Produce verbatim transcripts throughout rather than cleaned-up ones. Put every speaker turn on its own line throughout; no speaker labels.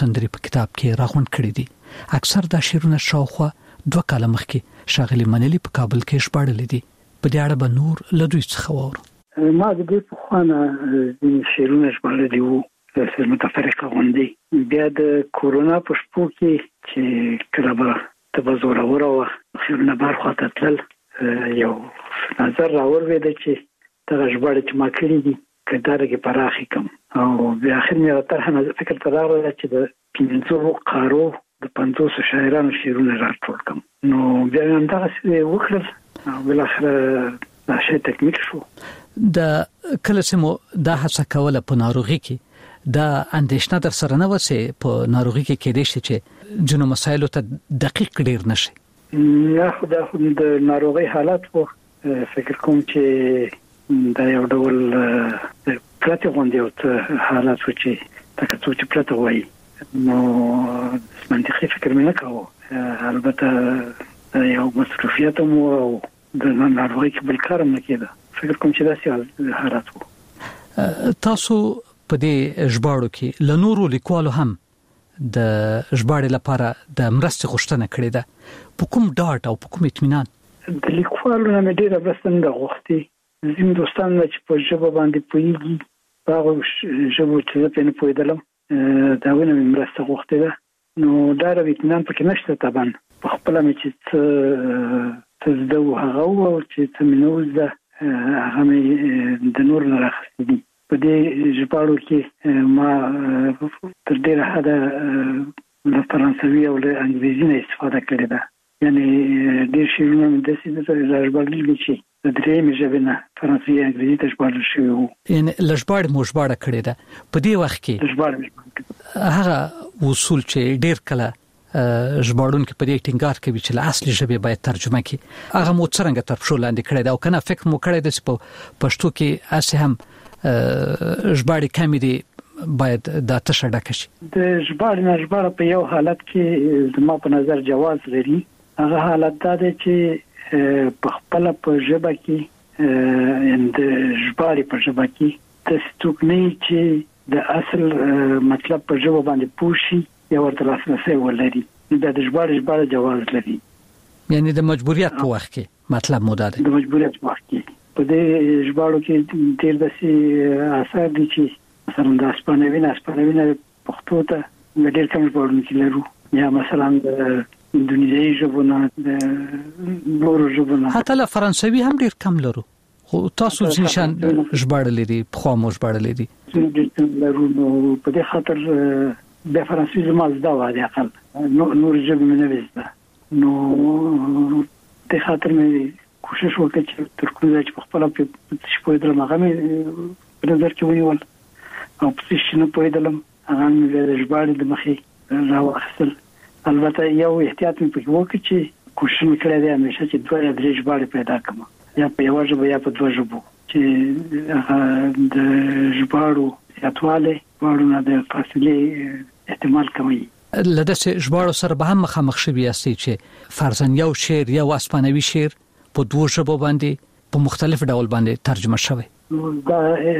تندري په کتاب کې راغونډ کړی دي. اکثر دا شعرونه شاوخوا دوه کاله مخکې ښاغلي منلي په کابل کې ژباړلي دي. په دې اړه به نور له دوی څخه واورو.
ما د دې په خوانه د شعرونه ژباړلي وو د متفرقه غونډې. بیا د کورونا په شپو کې چې کله به تبزور اوره خیرونه بار خواته تل یو نظر راوړې ده چې دا ژباړه چې ما کړې دي کدارې کې پراخي کم او بیا اخر مې راته نه فکر تراغله چې د پنځو قارو د پنځوس شاعرانو شعرونه راټول کم. نو بیا هم دا څه وکړل او بل اخر دا شی تکمیل شو.
د کله چې مو دا هڅه کوله په ناروغي کې دا اندېښنه در سره نه وسه په ناروغي کې کې دي چې جنو مسایلو ته دقیق ډیر نشي.
نه خو دا د ناروغي حالت وو فکر کوم چې دا یو ډول پرته غونډه او حالت و چې تاسو چې پرته وایي نو منطقي فکر مې نه کاوه. البته یو مصروفیت مو او د ناروغي کې بل کار نه کېده. فکر کوم چې دا سیاسي حالت وو.
تاسو په دې ژباړو کې له نورو لیکوالو هم د ژباړې لپاره د مرستې غوښتنه کړې ده. په کوم ډاټ او په کوم اطمینان؟
د لیکوالو نه ډېره مرسته نه غوښتي. زموږ دوستان چې په ژبه باندې پوهیږي هغه ژبه چې په نه پوهېدلم دا ونه مې مرسته غوښتې ده. نو دا د اطمینان پکې نشته. طبعا په خپل مې چې څه زده هغه او چې څه مې نو زده هغه مې د نور نه راخستې دي. په دې ژباړو کې ما تر ډېره حده له فرانسوي او له انګریزي نه استفاده کړې ده. یعنی ډېر شعرونه مې داسې ژباړلي دي چې د درېیمې ژبې نه فرانسوي انګریزي ته ژباړل شوي وو.
یعنی له ژباړې مو ژباړه کړې ده. په دې وخت کې هغه اصول چې ډېر کله ژباړونکي په دې ټینګار کوي چې له اصلي ژبې باید ترجمه کړي هغه مو څرنګه تر پښو لاندې کړی ده او کنه فکر مو کړی ده چې په پښتو کې اسې هم ژباړې کمې دي باید دا تشه ډکه شي.
د ژباړې نه ژباړه په یو حالت کې زما په نظر جواز لري. هغه حالت دا دی چې په خپل په ژبه کې یعنی د ژباړې په ژبه کې تاسو څوک نه چې د اصل مطلب په ژبه باندې پوه شي یا ورته لاسرسی ولري. دا د ژباړې ژباړه جواز لري.
یعنی د مجبوریت په وخت کې مطلب مو دا دی.
د مجبوریت په وخت کې په دې ژباړو کې ډېر داسې اثر دي چې مثلا د اسپانوي نه اسپانوي نه پښتو ته ډېر کم ژباړونکي لرو. یا مثلا د اندونیزیایي ژبو نه د نورو ژبو نه
حتی له فرانسوي هم ډېر کم لرو. خو تاسو ځینشان ژباړلي دي پخوا مو ژباړلي دي.
لرو نو په دې خاطر د فرانسوي زما زده وه د اقل نور ژبې مې نه زده. نو د خاطر مې کوشش وکړ چې تر کومه چې په خپل په څه پوهېدلم هغه مې په نظر کې ونیول او په څه نه پوهېدلم هغه مې د ژباړې د مخې راواخیستل. البته یو احتیاط مې پکې وکړ چې کوشش مې کړی دی همیشه چې دوه یا درې ژباړې پیدا کړم یا په یوه ژبه یا په دوه ژبو چې هغه د ژباړو زیاتوالی ژباړو نه د فاصلې احتمال کموي.
له داسې ژباړو سره به هم مخامخ شوي یاستئ چې فرضاً یو شعر یا اسپانوي شعر په دوه ژبو باندې په مختلف ډول باندې ترجمه شوی.
دا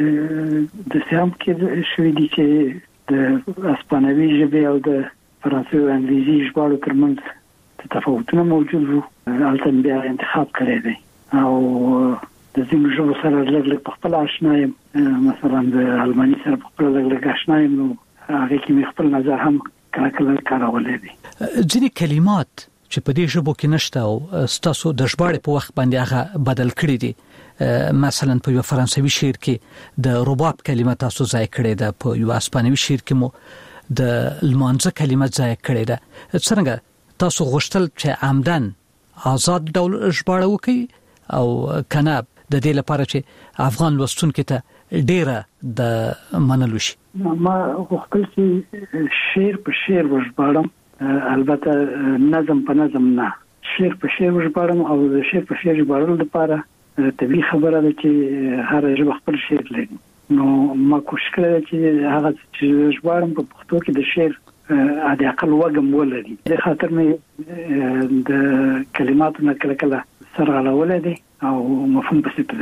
د سیام کې شوي دي چې د اسپانوي ژبې او د فرانسوي او انګریزي ژباړو ترمنځ تفاوتونه موجود وو. هلته بیا انتخاب کړی دی او د ځینو ژبو سره لږ لږ په خپل آشنا یم. مثلا د الماني سره په خپل لږ لږ آشنا یم. نو هغه کې مې خپل نظر هم کله کله کارولی دی.
ځینې کلمات چې په دې ژبو کې نشته او ستاسو د ژباړې په وخت باندې هغه بدل کړي دي. مثلا په یو فرانسوي شعر کې د رباب کلمه تاسو ځای کړې ده. په یو اسپانوي شعر کې مو د لمانځه کلمه ځای کړې ده. څرنګه تاسو غوښتل چې عمدن آزاد ډول ژباړه وکړي او کنه د دې لپاره چې افغان لوستونکو ته ډیره د منلو شي؟
ما غوښتل چې شعر په شعر وژباړم. البته نظم په نظم نه، شعر په شعر وژباړم او د شعر په شعر ژباړلو لپاره طبیعي خبره ده چې هر ژبه خپل شعر لري. نو ما کوشش کړی چې هغه چې ژباړم په پښتو کې د شعر د اقل وګم ولري. د خاطر مې د کلماتو نه کله کله سره غلولې دي او مفهوم پسې پدې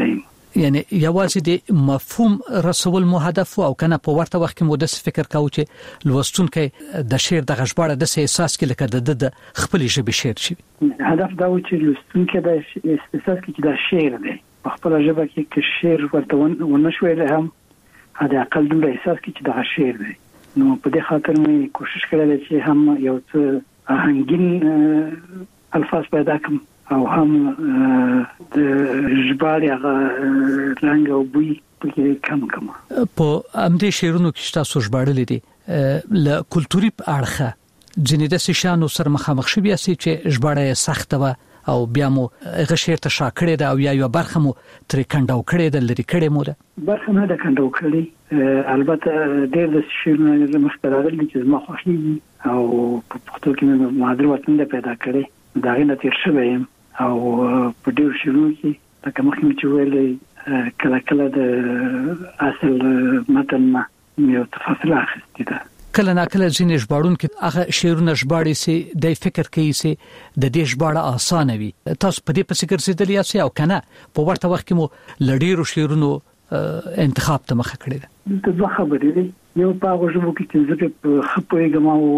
یعنی یوازې د مفهوم رسول مو هدف او کنه په ورته وخت کې مو د فکر کاوه چې لوستونکو د شعر د غږباړه د احساس کې لکه د خپل ژبه شعر شي.
هدف دا و چې لوستونکو د احساس کې د شعر دی په خپل ژبه کې کې شعر ورته ونشوي له هم هدا اقل د احساس کې چې د شعر دی. نو په دې خاطر مې کوشش کړل چې هم یو څه آهنګین الفاظ پیدا کړم او هم د ژباړې هغه رنګ او بوی پکې کم کم.
په امدې شعرونو کې تاسو ژباړلې دي له کلتوري اړخه ځینې د شانو سره مخامخ شوي چې ژباړه سخته و او بیا مو هغه شعر ته شاکړې ده او یا یو برخه مو ترې کنداو کړې ده لري کړې مو ده
برخه نه ده کنداو کړې. البته ډېر د شعرونو مختلف دي چې ما خوښي او په پښتو کې مې مادر وطن ده پیدا کړې دا غي نتیر شوی او په ډېر شروع کې دا کوم چې ویلې کله کله د اصل متن ما یو تفاصیل اخیستي ده.
کله نا کله ځینې ژباړون کې هغه شعرونه ژباړي سي د فکر کوي سي د دې ژباړه اسانه وي. تاسو په دې پسې ګرځېدل یاست او کنه په ورته وخت کې مو لډیرو شعرونو انتخاب ته مخه کړی ده؟
د دوه خبرې دي. یو په هغه ژبه کې چې زه په خپوي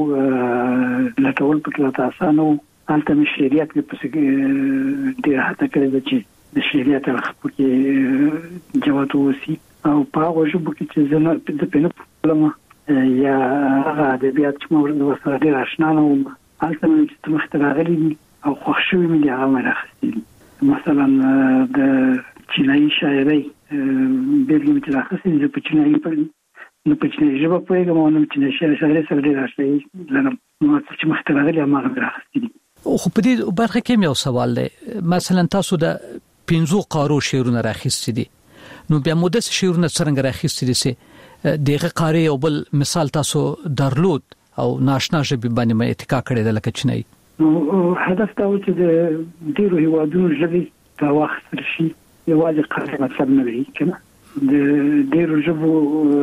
ګماو لټول پکې اسانه و البته مې شریعت په پسې ډېر هڅه کړې ده چې د شریعت الخپو کې جواب وسی او په هغه ژبه کې چې زه نه د پنه پلمه یا هغه ادبیات چې موږ سره ډېر آشنا نه وم البته مې چې مختلغلي او خوشوي مې هغه راخستې. مثلا د چینایي شاعري بیلګې چې راخستې په چینایي په نو په چینایي ژبه پوهېږم او نو چینایي شاعري سره ډېر آشنا لرم نو چې مختلغلي هغه راخستې.
خو په دې برخه کې یو سوال دی. مثلا تاسو د پنځو قارو شعرونه راخستې دي نو بیا مو د شعرونه څنګه راخستې دي سي دغه قاری او بل مثال تاسو درلود او ناشنا ژبه باندې مې اتکا کړې ده لکه چینایي؟
نو هدف دا و چې د ډیرو هیوادونو ژبې په وخت شي یوازې قاری مطلب نه وي کنه د ډیرو ژبو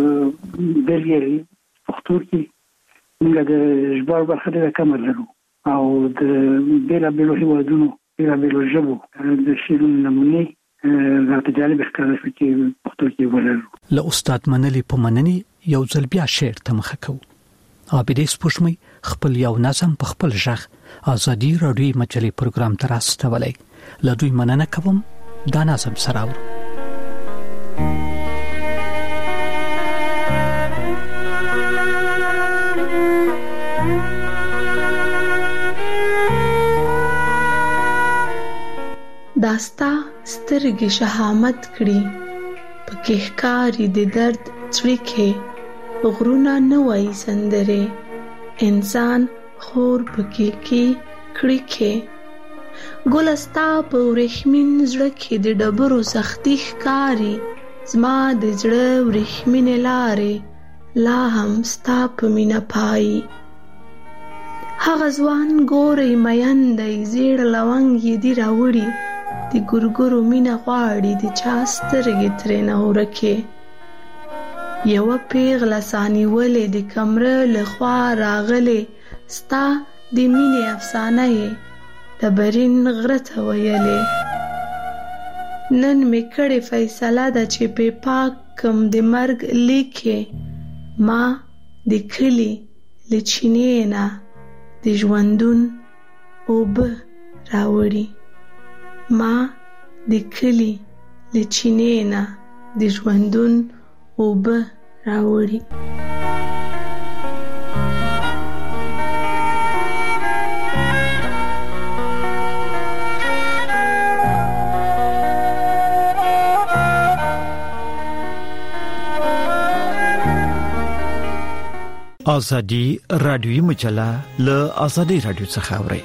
بلګری پښتو کې موږ د ژباړو برخه ډېره کمه لرو او د بیلا بیلو هیوادونو بیلا بیلو ژبو د شعرونو نمونه راته جالب ښکاره شو چې پښتو کې ولرو.
له استاد منلي په منني یو ځل بیا شعر ته مخه کوو. عابدې سپوږمۍ خپل یو نظم په خپل ژغ ازادي راډیو مجلې پروګرام ته راستولی. له دوی مننه کوم دا نظم سره اورو.
داستا سترګې شهامت کړي پکې ښکاري د درد څړیکې غرونه نه وایي سندرې انسان خور پکې کې کړیکې ګلستا په ورېښمین زړه کې د ډبرو سختي ښکاري زما د زړه ورېښمینې لارې لا هم ستا په مینه پایي هغه ځوان ګورئ مین دی زیړ لونګ یې دي راوړي د ګورګورو مینه غواړي د چا سترګې ترېنه ورکې یوه پیغله سانیولې د کمره له خوا راغلې ستا د مینې افسانه یې ډبرین غره ته ویلې نن مې کړې فیصله ده چې پې پاک کم د مرګ لیکې ما د کلي له چینې نه د ژوندون اوبه راوړي ما د کلی له چینې نه د ژوندون اوبه راوړي.
ازادي رادیوي مجله له ازادي رادیو څخه اوري.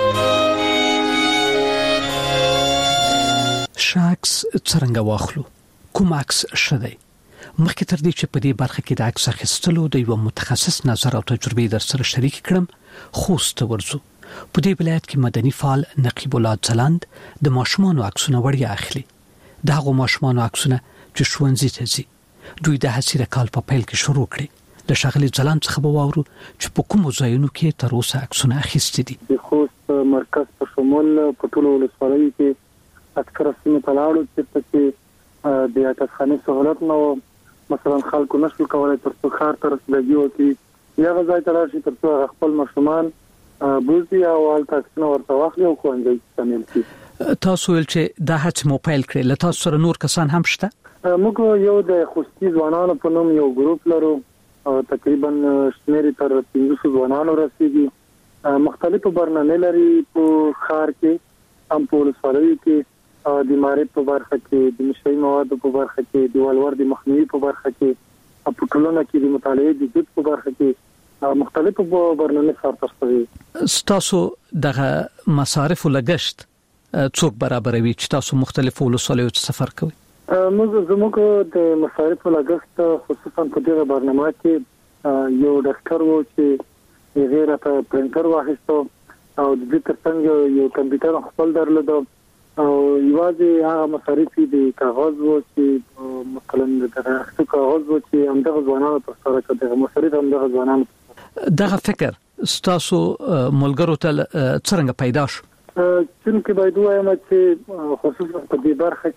شاکس څنګه واخلو کوم عکس شدی مخکې تر دې چې په دې برخه کې د عکس اخیستلو د یو متخصص نظر او تجربه در سره شریک کړم خوست ورزو په دې ولایت کې مدني فعال نقیب الله ځلاند د ماشومانو عکسونه وړیا اخلي د هغو ماشومانو عکسونه چې ښوونځي ته ځي دوی د هڅې د کال په پیل کې شروع کړي د شغلي ځلاند څخه به واورو چې په کومو ځایونو کې تر اوسه عکسونه اخیستي دي.
د خوست مرکز په شمول په ټولو ولسوالیو کې اکثره سیمې ته لاړو چې پکې د یاتخاني سہولت نو مثلا خلکو نشو کولای تر څو خار تر رسیدګي وکړي یا غځای تر شي تر څو خپل مشرومان بوزي او ال تاسو ورته واخلي او کوندي شامل شي.
تاسو ول چې د هڅ موبایل کړل له تاسو سره نور کسان هم شته؟
موږ یو د خوستي ځوانانو په نوم یو ګروپ لرو او تقریبا شمیرې تر پنځه سوه ځوانانو رسیدي مختلفو برنامه لري په خار کې هم په ولسوالۍ کې د مارې په برخه کې د نشئی موادو په برخه کې د ولور د مخنیوي په برخه کې په ټولنه کې د مطالعې د جد په برخه کې مختلفو برنامه سره ترسره.
تاسو دغه مصارف لګشت څوک برابروي چې تاسو مختلفو ولسوالیو ته سفر کوئ؟
موږ زموږ د مصارف لګشت خصوصا په دغه برنامه کې یو ډاکټر وو چې غیره ته پرنټر واخیستو او د دې ترڅنګ یو کمپیوټر خپل درلود او یوازې هغه مصارف د کاغذ وو چې مثلا دغه کاغذ وو چې همدغه ځوانانو تر سره کړي مصارف همدغه ځوانانو
دغه فکر ستاسو ملګرو ته څنګه پیدا شو؟
چې باید وایم چې خصوصا په دې برخه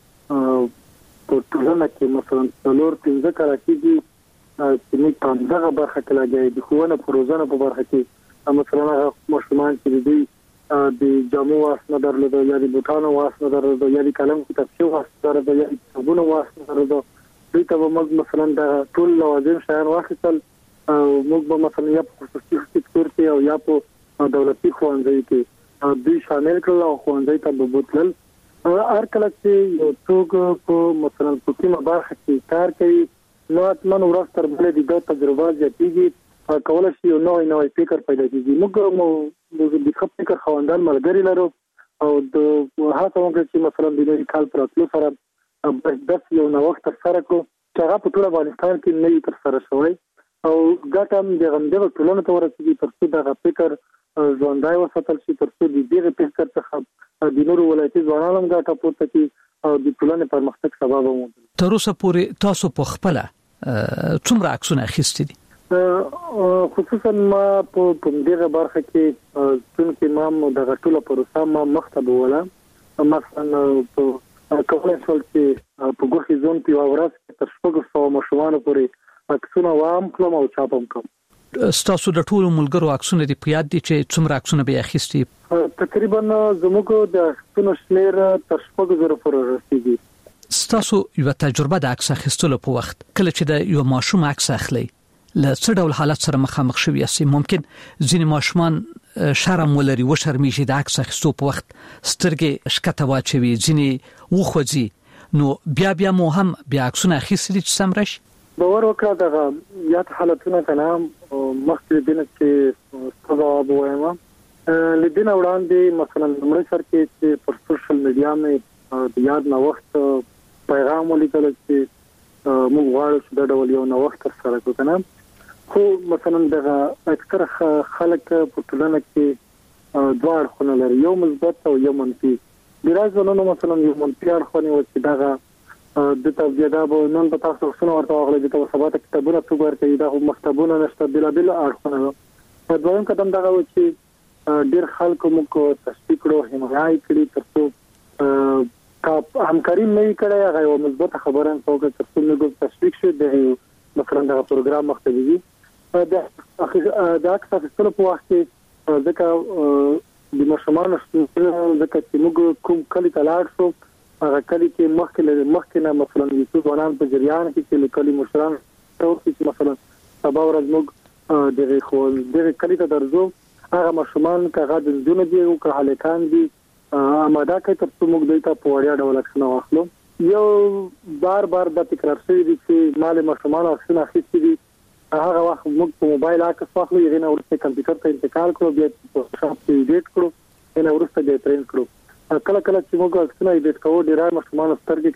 کې په ټولنه کې مثلا څلور پنځه کاله کېږي چې موږ په دغه برخه کې لګیا د ښوونه پروژه په برخه کې مثلا هغه مشرومان چې دوی د جامو واسنه درلود یا د بوټانو واسنه درلود یا د کلم کتابچو واسنه درلود یا د کتابونو واسنه درلود دوی ته موږ مثلا د ټول لوازم شیان واخیستل او موږ به مثلا یا په خصوصي سکتور کې او یا په دولتي ښوونځي کې دوی شامل کړل او ښوونځي ته به بوتلل. هر کله چې یو څوک په مثلا په کومه برخه کې کار کوي نو اتمن ورځ تر بلې د تجربه زیاتېږي کولای شي نو نو فکر پیدا کیږي. موږ د خپل فکر خواندان ملګری لرو او د هغه څنګه چې مثلا د دې کال پر اتلو سره بس یو نو وخت سره کو چې هغه په ټول افغانستان کې نه تر سره شوی او ګټم د غندغه ټولنه ته ورسېږي تر څو د فکر ژوندای وساتل شي تر څو د دې فکر څخه د نورو ولایتي ځوانانو ګټه پورته کړي او د ټولنې پرمختګ سبب ومومي.
تر اوسه پورې تاسو په خپل څومره عکسونه اخیستي دي؟
خصوصا ما په دغه برخه کې څنګه ما د غټوله پروسه ما مختبه ولا مثلا په کومه څول چې په ګوخي زون په اورس تر شپږ سوه مشروانو پورې عکسونه وام کړم او چاپم کړم.
ستاسو د ټولو ملګرو عکسونه د پیاد دي چې څومره عکسونه به اخیستي؟
تقریبا زموږ د عکسونو شمیر تر شپږ زره پورې رسیدي.
ستاسو یو تجربه د عکس اخیستلو په وخت کله چې د یو ماشوم عکس اخلي له څه ډول حالت سره مخامخ شوی یاست؟ ممکن ځینې ماشومان شرم ولري و شرمېږي د عکس اخیستو په وخت سترګې شکته واچوي ځینې وخوځي نو بیا بیا مو هم بیا عکسونه اخیستي چې سم راشي؟
باور وکړه دغه یاد حالتونه کنه مخکې دینه چې ځواب وایم لدین وړاندې مثلا لمړی سر کې چې پر سوشل میډیا مې د یاد نو وخت پیغام ولیکل چې موږ غواړو چې د ډول یو نو وخت سره وکړو خو مثلا دغه اکثر خلک په ټولنه کې دوه اړخونه لري یو مثبت او یو منفي. درازونه مثلا یو منفي اړخونه و چې دغه د تبجدا به نن په تاسو څنګه ورته واغلي د ثبات کتابونه څوګر کوي دا مکتبونه نشته بلا بلا اړخونه. په دویم قدم دغه و چې ډیر خلکو موږ تشویق کړو حمایت کړی ترڅو کا همکاري نه کړی هغه یو مثبت خبره څنګه ترڅو موږ تشویق شو د مثلا دا پروګرام مختلفي د د اکثر څه په وخت کې ځکه د مشمانو ځکه چې موږ کوم کلی تلاړ شو هغه کلی کې مخکې مخکې نه مثلا یوسف ونان په جریان کې چې کلی مشران ټول چې مثلا سبا ورځ موږ دغه خو دغه کلی ته درځو هغه مشمان کغه د دونه دی او که هلکان دي اماده کوي تر څو موږ دوی ته په وړیا ډول اکشن واخلو. یو بار بار د تکرار شوی دي چې مال مشمان اکشن اخیستي دي هغه وخت موږ په موبایل عکس واخلو یې نه ورته کمپیوټر ته انتقال کړو بیا په شاپ کې ایډیټ کړو نه ورته د ټرین کړو کله کله چې موږ اکسونه ایډیټ کوو ډیرای مشمان سترګې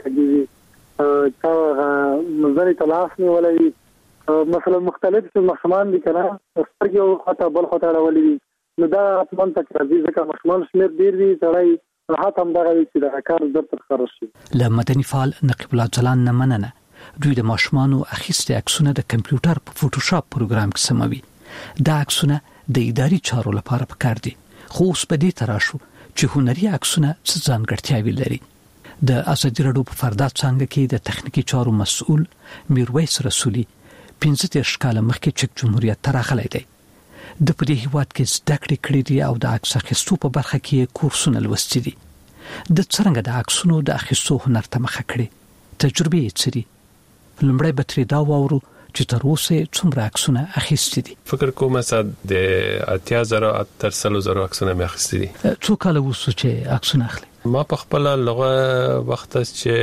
کوي چې مزري تلاش نه ولې مثلا مختلف مشمان دي کنه سترګې او خطا بل خطا راولي نو دا اتمن تک راځي ځکه مشمان شمیر ډیر دي تړای راحت هم دغه چې د کار د تر خرج شي.
ل مدني فعال نقیب الله جلان نه مننه دوی د ماشومانو اخیستي عکسونه د کمپیوټر په فوټوشاپ پروګرام کې سموي. دا عکسونه د اداري چارو لپاره پکار دي خو اوس په دې تراشو چې هنري عکسونه څه ځانګړتیاوي لري. د ازادي راډیو په فردا څنګه کې د تخنیکی چارو مسؤل میرویس رسولي پنځه دیرش کاله مخکې چک جمهوریت ته راغلی دی. د په دې هیواد کې زده کړې کړې دي او د عکس اخیستو په برخه کې کورسونه لوستي دي. د څرنګه د عکسونو د اخیستو هنر ته مخه کړې تجربه یې څه دي؟ لومړی به ترې دا واورو چې تر اوسه څومره عکسونه اخیستي دي.
فکر کوم چې د اتیا زره تر سلو زره عکسونه مې اخیستي دي.
څو کاله وسو چې عکسونه اخلي؟
ما په خپل لغه وخت چې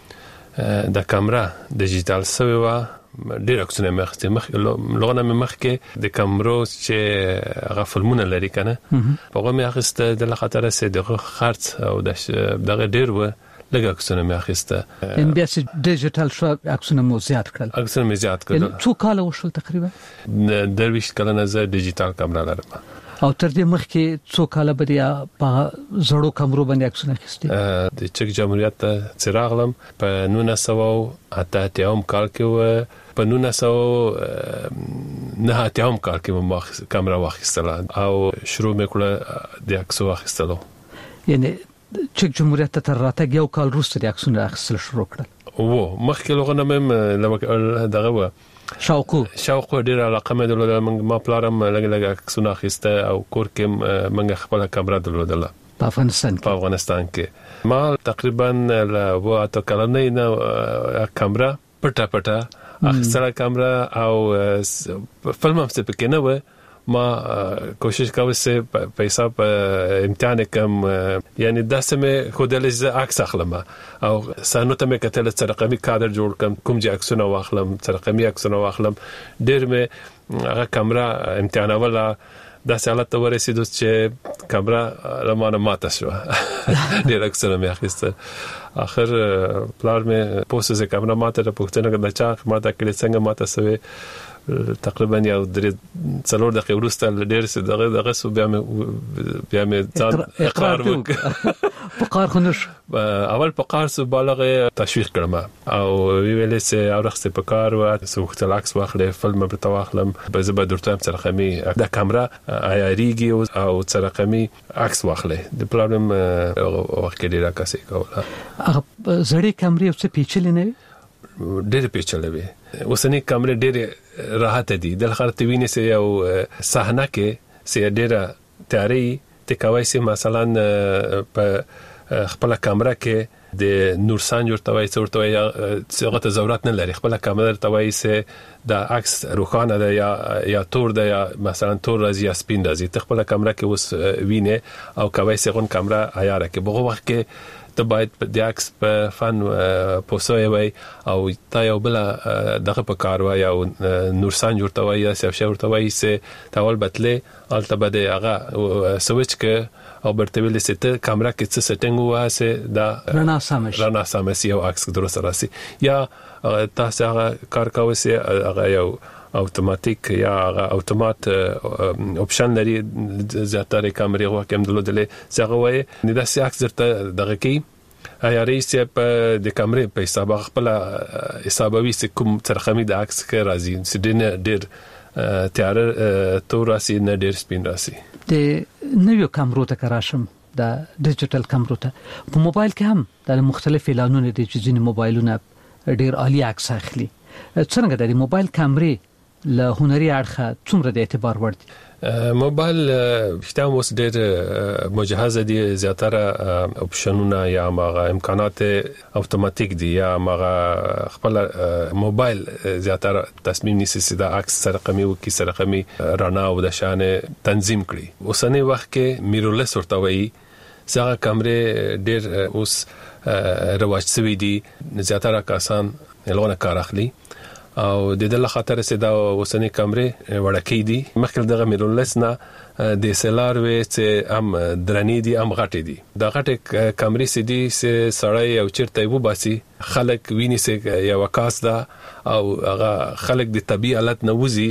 د کیمرا ډیجیټل سوي و ډیر عکسونه مې اخیستي. مخ لغه مې مخ کې د کیمرو چې هغه فلمونه لري کنه هغه مې اخیسته د خاطر سه دغه خرڅ او دغه ډیر و لږ عکسونه مې اخیسته.
ان بیا چې ډیجیټل شو عکسونه مو زیات کړل.
عکسونه مې زیات کړل.
څو کاله وشول تقریبا؟
درویش کله نه زه ډیجیټل کیمرا لرم.
او تر دې مخکې څو کاله بیا په زړو کیمرو باندې عکسونه اخیستي؟
د چک جمهوریت څراغلم په نولس سوه اته اتیا کال کې و په نولس سوه نه اتیا کال کې ما کیمرا واخیستله او شروع مې کړه د عکسو اخیستلو.
یعنی چک جمهوریت ته تر راتګ یو کال وروسته د عکسونو اخیستل شروع کړل.
وو مخکې لغه نه مې دغه و
شاوقو
شاوقو ډیر علاقه مې درلوده. ما پلارم لګ لګ عکسونه اخیسته او کور کې منګه خپل کیمرا درلوده
په افغانستان کې.
په افغانستان کې ما تقریبا له و اته کلنې نه کیمرا پټه پټه اخیستله کیمرا او فلم هم څه پکې نه و. ما کوشش کوم چې پیسې په امتحان کم یعنی داسې مې خودل ز عکس اخلم او سانو ته مې کتل چې رقمي کادر جوړ کم کوم چې عکسونه واخلم چې رقمي عکسونه واخلم. ډېر مې هغه کیمرا امتحان ولا داسې حالت ته ورسېد چې کیمرا لمانه ماته شو. ډېر عکسونه مې اخیسته. اخر پلار مې پوسټ چې کیمرا ماته د پښتنه د چا ماته کړي څنګه ماته سوي تقریبا یو درې څلور دقیقې وروسته ډېر څه دغه دغه سو بیا مې بیا مې ځان اقرار وکړ.
فقار خنش
اول فقار سو بالغه تشویق کړم او ویلې چې اورخصه فقار و سوخت عکس واخلې فلم به تواخلم به زبر درته سره رقمي د کیمرا ایریږي او سره رقمي عکس واخلې. د پرابلم وخت کې ډیره کاسې کوله.
هغه زړې کیمرې څه پیچلې نه وي؟
ډېر پیچلې وي. اوسنی کیمرې ډېر راحت دي. د خرته ویني سه یو صحنه کې سه ډېر تیاری تکوي سه مثلا په خپل کیمرا کې د نورسان جوړتوي څورتوي څنګه ضرورت نه لري. خپل کیمرا توي سه د عکس روخانه ده یا یا تور ده یا مثلا تور راځي یا سپین راځي. خپل کیمرا کې اوس ویني او کوي سه غون کیمرا عیار کې بغه وخت کې ته باید د عکس په فن پوسوي وي او تا یو بل دغه په کار وای او نورسان جوړتوي یا سیف جوړتوي سه تاول بتله الته بده هغه سويچ کې او برتویل سته کیمرا کې څه سټینګ واسه دا
رڼا سمش
رڼا سمش یو عکس درست راسي یا تاسو هغه کار کوي سه هغه یو اتوماتیک یا اتومات اپشن لري زیاتره کیمرې هو کوم دلودلې څنګه وای نه د سیاق درته دغه کې یا رئیس په د کیمرې په حساب خپل حسابوي کوم ترخمي د عکس کې راځي سدنه ډېر تیار تور راسي نه ډېر سپین راسي.
د نویو کیمرو ته کراشم د ډیجیټل کیمرو ته په موبایل کې هم د مختلف اعلانونو د ځینې موبایلونو ډېر عالی عکس اخلي. څنګه د موبایل کیمرې له هنري اړخه څومره د اعتبار وړ دي؟
موبایل شته اوس ډېر مجهز دي. زیاتره اپشنونه یا مغه امکانات اتوماتیک دي یا مغه خپل موبایل زیاتره تصمیم نیسي چې د عکس سره رقمي او کی سره رقمي رڼا او د شان تنظیم کړي. اوسنی وخت کې میرورلس ورته وایي څنګه کیمرې ډېر اوس رواج شوی دي. زیاتره کسان لونه کار اخلي او د دې خاطر چې دا اوسنی کیمرې وړکې دي. مخکې دغه میرورلس نه د سلار وې چې هم درنې دي هم غټې دي. دا غټې کیمرې سې دي چې سړی او چیرته وو باسي خلک ویني چې یو وکاس دا او هغه خلک د طبيعي حالت نه وځي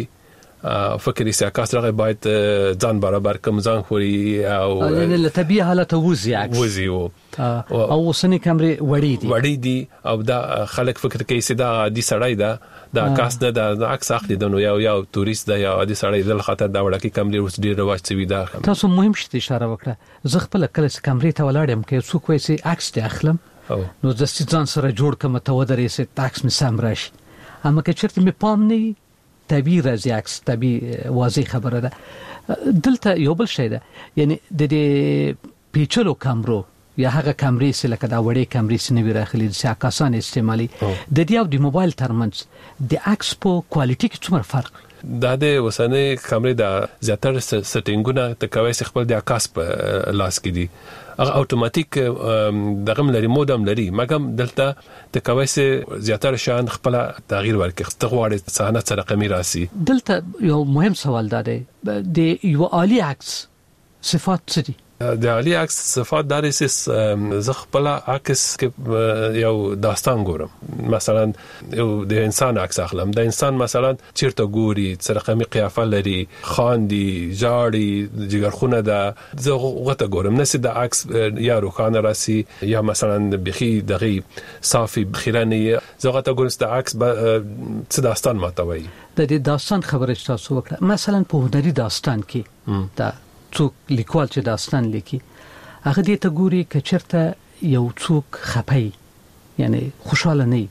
فکر یې ساکاس راغی باید ځان برابر کوم ځان خوري او
له طبيعي حالت وځي عکس
وځي او
اوسنی کیمرې وړې دي
وړې دي او دا خلک فکر کوي چې دا د سړی دا دا کاس نه دا عکس اخلي د نو یو یو تورست دا یا د سړی د خاطر دا وړکی کیمرې اوس ډیر رواج شوی دا.
تاسو مهم شته اشاره وکړه. زه خپل کله چې کیمرې ته ولاړم کې څوک وایي چې عکس ته اخلم نو د ځان سره جوړ کوم ته ودرې سه ټاکس می سم راشي اما که چرته می پام نه طبيعي راځي عکس طبيعي واضح خبره ده دلته یو بل شی ده یعنی د دې پیچلو کامرو یا هغه کامرې چې لکه دا وړې کامرې چې نوی راخلي چې عکاسان استعمالي د دې او د موبایل ترمنځ د عکس په کوالټي کې څومره فرق
دا د وسنۍ کامرې د زیاتره سټینګونه ته کوي چې خپل د عکاس په لاس کې دي هغه اتوماتیک دغه لري مودم لري مګم دلته د کوي چې زیاتره شان خپل تغییر ورکړي تغواړي صحنه سره رقمي راسي
دلته یو مهم سوال ده د یو عالی عکس صفات څه دي
د عالی عکس صفات داري چې زه خپل عکس کې یو داستان ګورم مثلا یو د انسان عکس اخلم د انسان مثلا چیرته ګوري سره رقمي قیافه لري خاندي جاړي جګرخونه ده زه غوته ګورم نس د عکس یا روخانه راسي یا مثلا بخي دغه صافي بخیرانه زه غوته ګورم د عکس څه داستان ماتوي
د دې داستان خبره تاسو وکړه مثلا په هنري داستان کې دا څوک لیکوال چې داستان لیکي هغه دې ته ګوري چې چرته یو څوک خپي یعنی خوشاله نه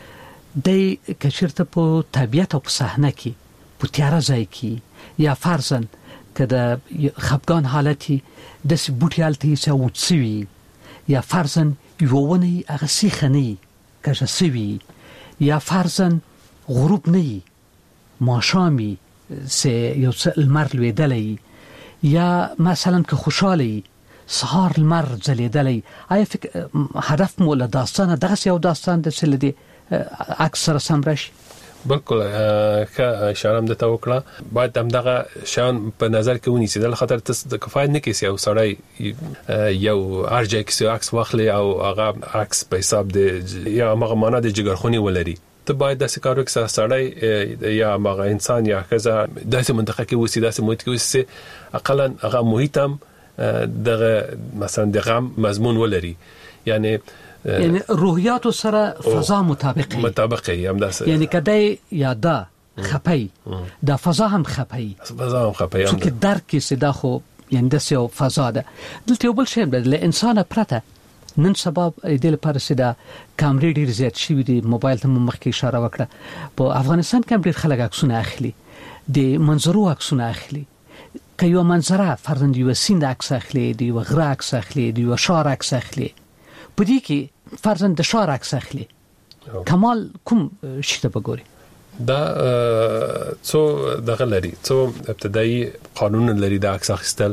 دی چې چرته په طبيعت او په صحنه کې په تیار ځای کې یا فرضاً کده خپګان حالتي د سبوټیالتي سوتسوي یا فرضاً یوونی هغه سیخنی کژه سوي یا فرضاً غروب نه ماشامي سه یو څه المر لویدلې یا مثلا که خوشحالی سهار المر زلیدلی آیا فکر هدف مولا داستان دغه یو داستان د سل دی اکثر سم راشي
بالکل که اشاره هم د توکړه باید هم دغه شان په نظر کې ونیسي د خاطر تاسو د کفایت نه کیسي او سړی یو ارجه کې عکس واخلي او هغه عکس په حساب د یا هغه معنا د جګرخونی ولري ته باید د سکارو کې سړی یا مغه انسان یا کزا داسې منطقه کې وسی داسې محیط کې وسی اقلا هغه محیط هم دغه مثلا د غم مضمون ولري یعنی
یعنی روحیات سره فضا مطابقي
مطابقي هم داسې
یعنی کدی یاده خپي د فضا هم خپي
فضا هم خپي
چې درک کې صدا خو یعنی د سیو فضا ده دلته بل شی د انسان پرته نن سبب د لپاره سدا کامرې ډیر زیات شي د موبایل ته مخکې اشاره وکړه په افغانستان کې ډیر خلک عکسونه اخلي د منظرو عکسونه اخلي که یو منظره فرضاً یو سیند عکس اخلي د یو غره عکس اخلي د یو شار عکس اخلي په دې کې فرضاً د شار عکس اخلي کمال کوم شي ته وګوري
دا څو دغه لري څو ابتدایي قانون لري د عکس اخیستل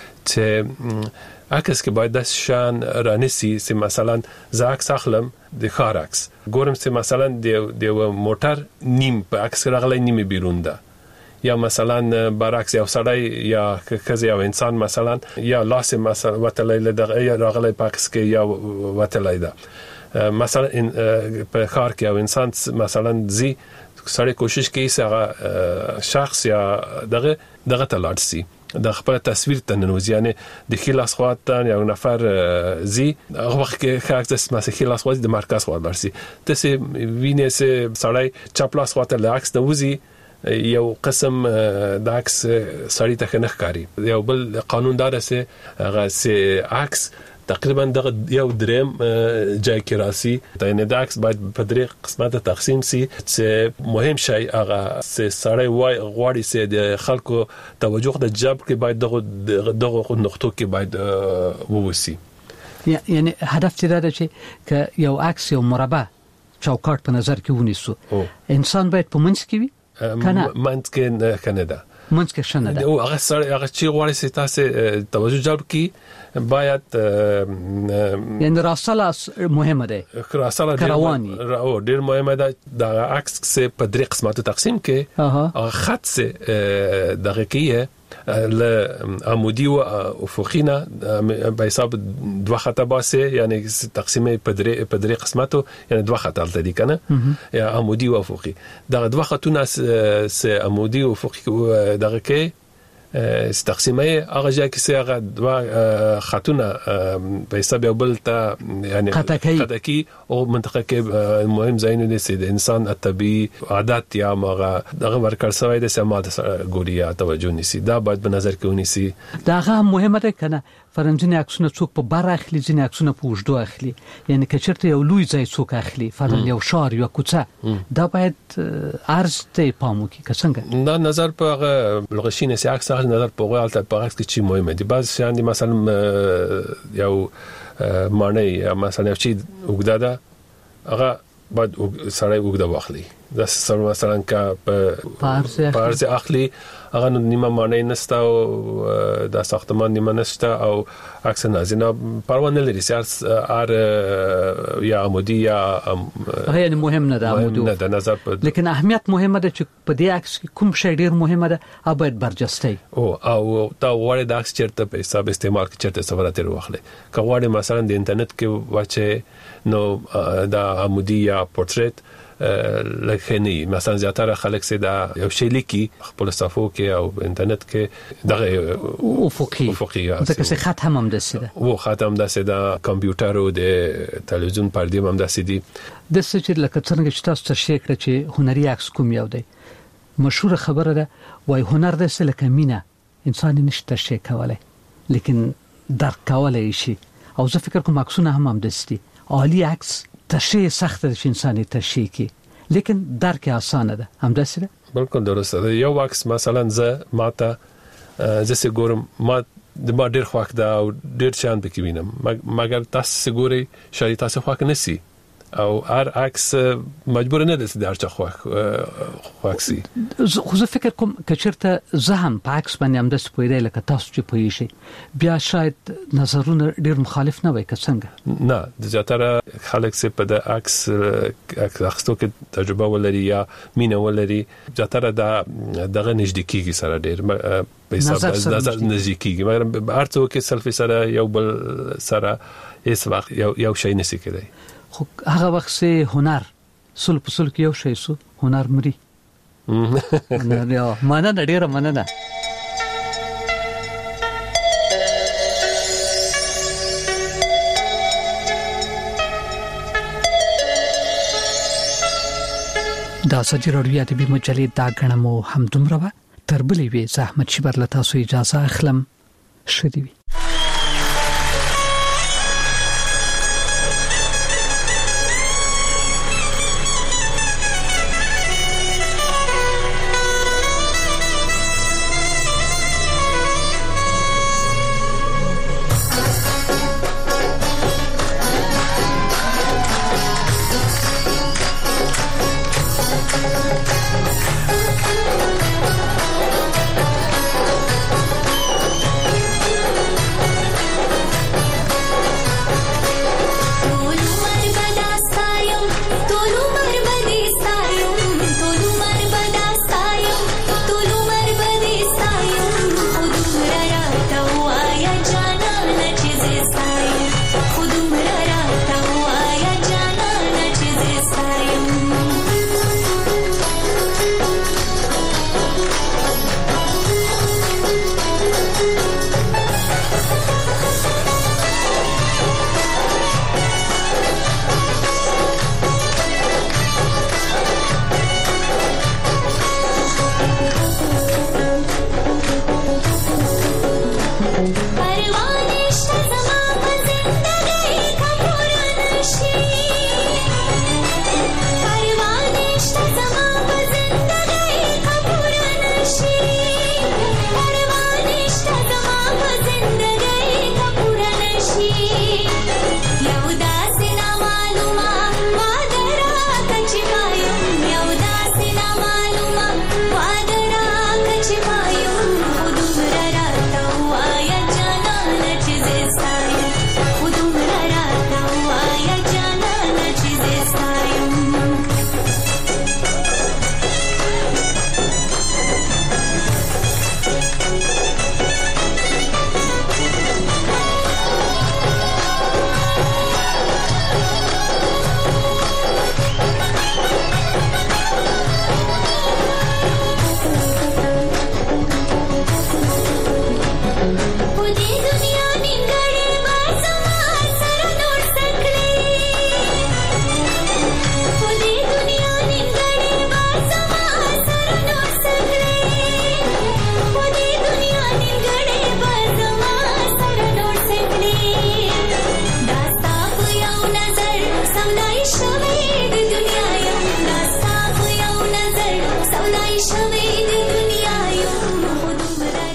چې عکس کې باید د شان رانسی چې مثلا زه عکس اخلم د خار عکس ګورم چې مثلا د موټر نیم په عکس راغلی نیم بیرون ده یا مثلا برعکس یو سړی یا کزه یو انسان مثلا یا لاس مثلا وتلای دغه یا راغلی په عکس کې یا وتلای ده مثلا په خار کې یو انسان مثلا زی سړی کوشش کوي چې هغه شخص یا دغه دغه تلارسي د خپل تصویر ته ننوځي یعنی د خلاص خواته یو نفر زی هغه وخت کې خاصه مسه خلاص خواته د مرکز خواته ورسي تاسو وینئ چې سړی چاپلاس خواته لاکس نوځي یو قسم د عکس سړی ته نه ښکاري یو بل قانون دار سه هغه سه عکس تقریبا دغه یو دریم جای کې راسي د نه د عکس باید په درې قسمه تقسیم سي چې مهم شی هغه سړی وای غواړي چې د خلکو توجه د جاب کې باید دغه دغه نقطو کې باید ووسی
یعنی هدف دې دا چې ک یو عکس یو مربع چوکاټ په نظر کې ونیسو انسان باید په منځ کې وي کنه
منځ کې کنه ده
منځ کې شنه ده
او هغه سره هغه چې غواړي چې تاسو توجه جلب کی باید
یعنی راسله مهمه ده
راسله
کروانی
او ډیر مهمه ده د عکس کې په درې قسمه تقسیم کې هغه خط سه دغه کې ل عمودي او افقینا په حساب دوه خطه باسه یعنی تقسیم په درې په درې قسمتو یعنی دوه خطه تل دي کنه یا عمودي او افقي دغه دوه خطونه س عمودي او افقي دغه کې تقسیمه هغه ځکه چې هغه دوا خاتونه په حساب یو بل ته یعنی خدکی او منطقه کې مهم ځایونه دي چې د انسان طبي عادت یا هغه دغه ورکړ سوی د سماعت ګوریا توجه نيسي دا باید په نظر کې ونیسي.
دا هغه مهمه ده کنه فرنځنی عکسونه څوک په بار اخلي ځینې عکسونه په وژدو اخلي یعنی کچرته یو لوی ځای څوک اخلي فرض یو شار یو کوڅه دا باید ارز ته پامو کې څنګه
دا نظر په لغشینه سي عکس نظر په غوړ ته په عکس کې چی مهمه دي بعض شان دي مثلا یو معنی مثلا چی وګداده هغه بعد سړی وګدا واخلي دا سره مثلا کا په پارس اخلي هغه نیمه معنی نستا او د ساختمان نیمه نستا او عکس نازنه پروانه لري سیاس ار یا عمودی یا
هغه مهم نه ده عمودی
نه ده نظر
لیکن اهمیت مهمه ده چې په دې عکس کوم شی ډیر مهمه ده او باید برجسته
او او دا وړه د عکس چیرته په حساب استعمال کې چیرته سفرات واخلي که غواړي مثلا د انټرنیټ کې واچي نو دا عمودی یا پورتریت لکه نه مثلا زیاتره خلک سي دا یو شی لیکي خپل صفو کې او انټرنیټ کې دغه
افقي
افقي
ځکه چې خط هم هم دسه
او خط هم دسه دا کمپیوټر او د تلویزیون پردې هم دسه دي
د څه چې لکه څنګه چې تاسو تر شي کړ چې هنري عکس کوم یو دی مشهور خبره ده وای هنر د څه لکه مینه انسان نشته شي کولای لیکن درک کولای شي او زه فکر کوم عکسونه هم هم دسه عالی عکس تشریح سخت ده چې انساني تشریح کی لیکن درک آسانه ده هم داسې ده
بالکل درسته ده یو عکس مثلا زه ماته زه سه ګورم ما د ما ډیر خوښ ده او ډیر شان پکې وینم مګر تاسو ګوري شاید تاسو خوښ نسی او هر عکس مجبور نه ده چې هر چا خوښ خوښي
خو زه فکر کوم کچرته زه هم په عکس باندې هم د سپویدای لکه تاسو چې پوي شي بیا شاید نظرونه ډیر مخالف نه وي که څنګه
نه د زیاتره خلک چې په د عکس اخستو کې تجربه ولري یا مینه ولري زیاتره دا دغه نږدې کیږي سره ډیر په حساب د نظر نږدې کیږي مګر هر څوک کې سلفي سره یو بل سره هیڅ وخت یو یو شی نسی کېدای
خو هغه وخت سه هنر سل په سل کې یو شی سو هنر مري نه یا معنا ډیره معنا نه دا سجی رادیو ادبی مجلې دا غنمو هم دومره تر بلې وی زحمت شي برلته سو اجازه اخلم شدي